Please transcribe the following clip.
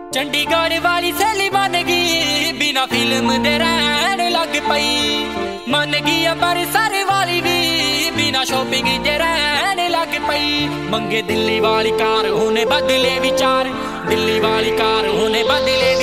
चंडीगढ़ वाली सहेली बन गई, बिना फिल्म दे रहन लग पई। मन गई अमृतसर वाली भी, बिना शॉपिंग दे रहन लग पई। मंगे दिल्ली वाली कार, उन्हें बदले विचार, दिल्ली वाली कार उन्हें बदले